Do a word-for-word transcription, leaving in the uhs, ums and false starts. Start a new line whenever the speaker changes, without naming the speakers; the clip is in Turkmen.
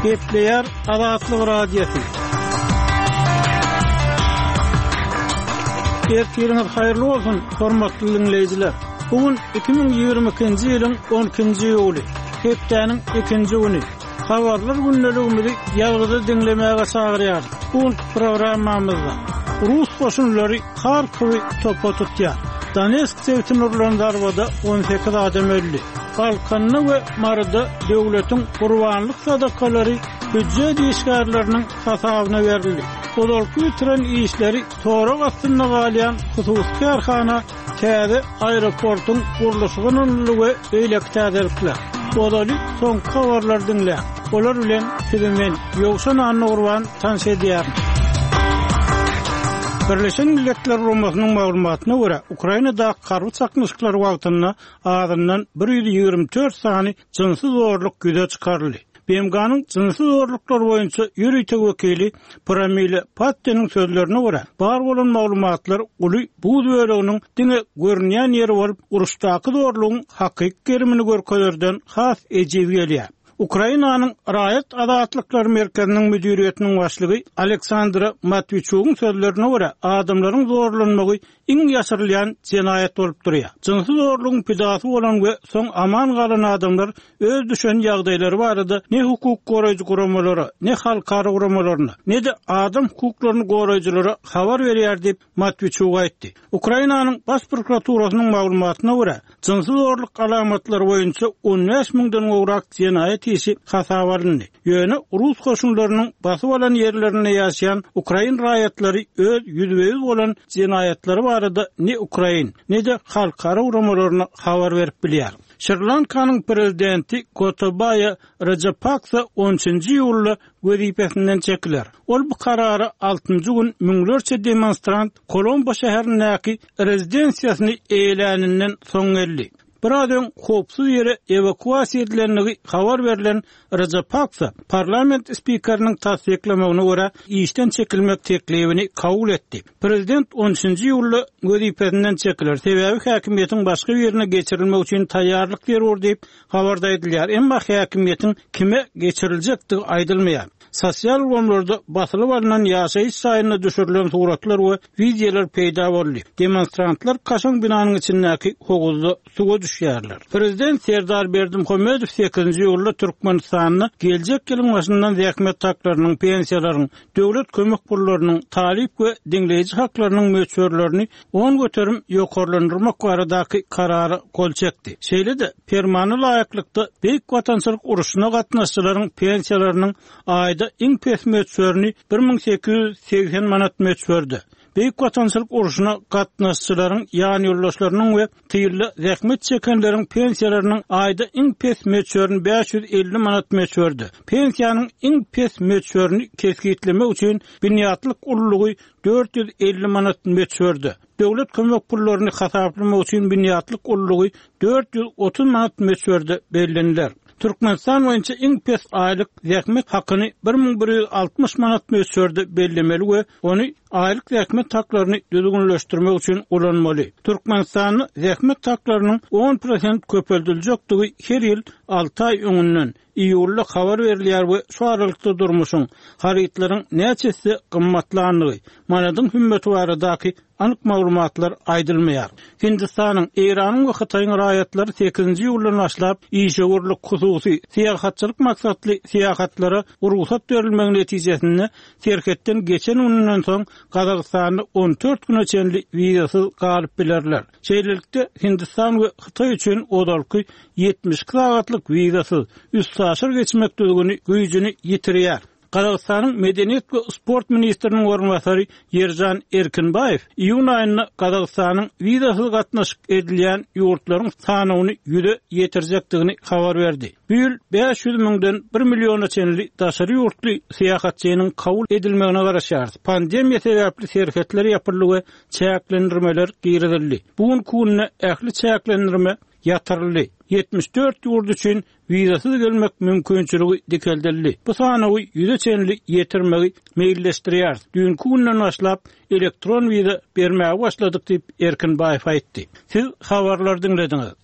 Gepleyer Azatlyk Radiosu. Ertiriniz hayırlı olsun, hormatly dinleyijiler. Bugün iki bin ýygrimi ikinji ýylyň on ikinji ýuly, hepdeniň ikinji güni. Habarlar günneligimizi ýalgyza dinlemäge çagyrýar. Bu programmamyzda Rus goşunlary Harkowy topa tutýar. Donetsk sewtin urlandarwada on sekiz adam öldü. Balkanyny we Marda döwletiň gurbanlyk sadakalary büdjet işgärleriniň hasabyna berildi. Kodolky ýitiren işleri torak astyna galýan hususy karhana täze aeroportyň gurulşynyň we elektrikler. Bodaly soň habarlar dinle. Olar bilen siziň ýoksan anny urban tanş edýär. Birleşen Milletler Romasynyň maglumatyna görä, Ukrainada garby çakmyşyklary wagtyna adamdan bir ýüz ýygrimi dört sany jynsyz zorluk güde çykaryldy. B M G'nyň jynsyz zorluklar boýunça ýürüýtek wekili Pramila Patteniň sözlerine görä, bar bolan maglumatlar uly bu böleginiň diňe görünýän ýeri bolup, uruşdaky zorlugyň hakyky gerimini görkezlerden has ejip gelýär. Ukrainanyň Raýat Adatlyklary Merkeziniň müdiriýetiniň başlygy Aleksandra Matviçowyň sözlerine görä, adamlaryň zorlanmagy iň ýaşyrylýan jenaýat bolup durýar. Jynsyz zorlugyň pidasy bolan we soň aman galan adamlar öz düşen ýagdaýlary barada ne hukuk goraýjy guramalary, ne halkara guramalaryna, ne de adam hukuklaryny goraýjylary habar berýär diýip Matviçow aýtdy. Ukrainanyň baş prokuraturasynyň maglumatyna görä, jynsyz zorluk alamatlary boýunça on beş miňden gowrak jenaýat işi hasap alındy. Ýöne Rus goşunlarynyň basyp alan ýerlerine ýaşaýan Ukrain raýatlary öz ýüzbeýiz bolan jenaýatlary barada ne Ukrain, ne de halkara uramalaryna habar berip bilýär. Sri Lankanyň prezidenti Gotabaya Rajapaksa on üçinji ýyly wezipesinden çekiler. Ol bu karary altynjy gün müňlerçe demonstrant Kolombo şäherindäki rezidensiýasyny eýlaninden soň geldi. Buradan hopsuz yere evakuasiýa edilenligi habar berilen Rajapaksa parlament spikeriniň tasdiklamagyna görä işden çekilmek teklifini kabul etdi. Prezident on üçinji ýyly wezipesinden çekiler. Sebebi häkimiýetiň başga ýerine geçirilmek üçin taýýarlyk berýär diýip habarda edilýär. Emma häkimiýetiň kime geçiriljekdi aýdylmaýar. Sosial gomlarda basylyp alynan ýaşaýyş saýyny düşürilen suratlar we videolar peýda boldy. Demonstrantlar kaşan binanyň içindäki hoguzda suga düşýärler. Prezident Serdar Berdimuhammedow sekizinji ýylda Türkmenistanyny geljek ýylyň başyndan zähmet taklarynyň, pensiýalaryň, döwlet kömek pullarynyň, talip we diňleýici haklarynyň möçberlerini on göterim ýokarlandyrmak baradaky karary kol çekdi. Şeýle-de permanent laýyklykda beýik watançylyk uruşyna gatnaşçylaryň pensiýalarynyň aýda iň pes möçberini bir miň sekiz ýüz seksen manat möçberdi. Beýik watançylyk uruşyna gatnaşçylaryň ýani ýoldaşlarynyň we tyýrly zähmet çekenleriň pensiýalarynyň aýda iň pes möçberini beş ýüz elli manat möçberdi. Pensiýanyň iň pes möçberini keskitlemek üçin binýatlyk ullugy dört ýüz elli manat möçberdi. Döwlet kömek pullaryny hasaplamak üçin binýatlyk ullugy dört ýüz otuz manat möçberdi bellendiler. Türkmenistan boýunça iň pes aýlyk zähmet hakyny bir miň bir ýüz altmış manat möçberde bellemeli we ony aýlyk zähmet haklaryny düzgünleşdirmek üçin ulanmaly. Türkmenistanyň zähmet haklarynyň on prosent köpeldilýäktigi her ýyl alty aý öňünden iýulda habar berilýär we şu aralykda durmuşyň harytlaryň näçesi gymmatlandygy, manadyň hümmeti baradaky anyk maglumatlar aýdylmaýar. Hindistanyň, Iranyň we Hytaýyň raýatlary sekizinji ýyldan başlap işe guruluk hususy syýahatçylyk maksatly syýahatlara ruhsat berilmegi netijesinde serhetden geçen günden soň Gazagystany on dört güne çenli wizasyz galyp bilerler. Şeýlelikde Hindistan we Hytaý üçin odalky yetmiş sagatlyk wizasyz üç saşyr geçmek düzgünü güýjüni ýitirýär. Gazagystanyň Medeniýet we Sport ministriniň ornbasary Yerjan Erkinbaýew iýun aýyna Gazagystanyň wizasyz gatnaşyk edilýän ýurtlaryň sanyny ýüze ýetirjekdigini habar berdi. Bu ýyl beş ýüz miňden bir milliona çenli daşary ýurtly syýahatçynyň kabul edilmegine garaşýar. Pandemiýa sebäpli serhetler ýapyldy we çäklendirmeler giridildi. Bugun kunna ähli çäklendirme ýatyryldy. yetmiş dört ýurt üçin wizasyz gelmek mümkinçiligi dikeldirildi. Bu sanyny ýüze çenli ýetirmegi meýilleşdirýär. Dünkü günden başlap elektron wiza bermäge başladyk diýip Erkinbaýew aýtdy. Siz habarlar dinlediňiz.